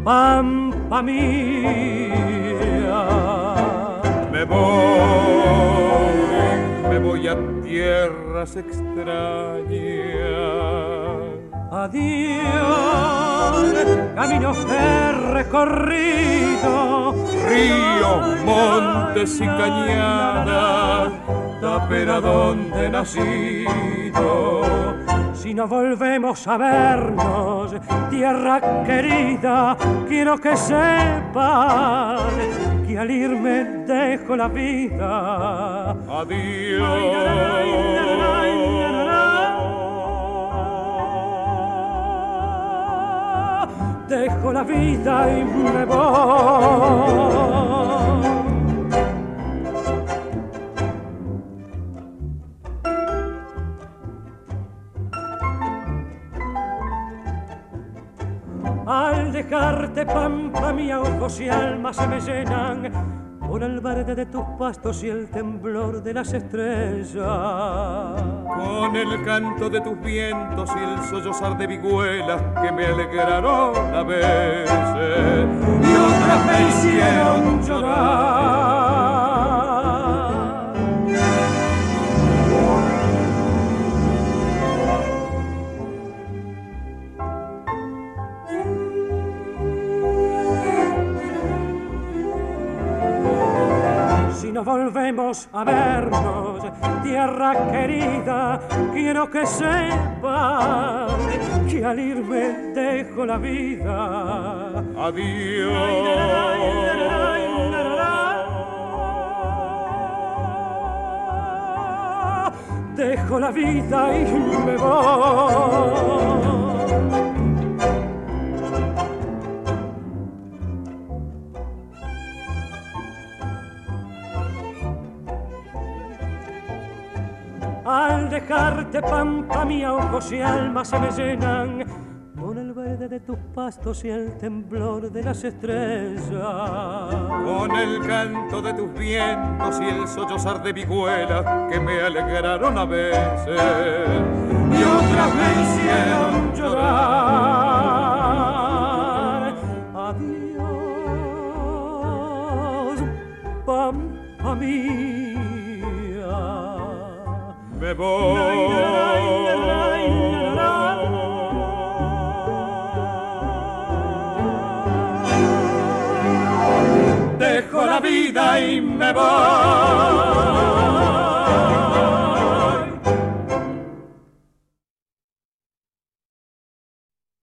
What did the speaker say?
pampa mía. Me voy a tierras extrañas. Adiós, caminos que he recorrido, Ríos, montes y cañadas, tapera donde he nacido. Si no volvemos a vernos, tierra querida, quiero que sepas que al irme dejo la vida. Adiós. Dejo la vida y me voy. Al dejarte, pampa mía, ojos y alma se me llenan con el verde de tus pastos y el temblor de las estrellas. Con el canto de tus vientos y el sollozar de vihuelas que me alegraron a veces y otras me hicieron llorar. Si no volvemos a vernos, tierra querida, quiero que sepas que al irme dejo la vida. Adiós. Dejo la vida y me voy. Al dejarte, pampa mía, ojos y alma se me llenan con el verde de tus pastos y el temblor de las estrellas. Con el canto de tus vientos y el sollozar de vihuelas que me alegraron a veces y otras me hicieron llorar. Adiós, pampa mía. Me voy. Dejo la vida y me voy.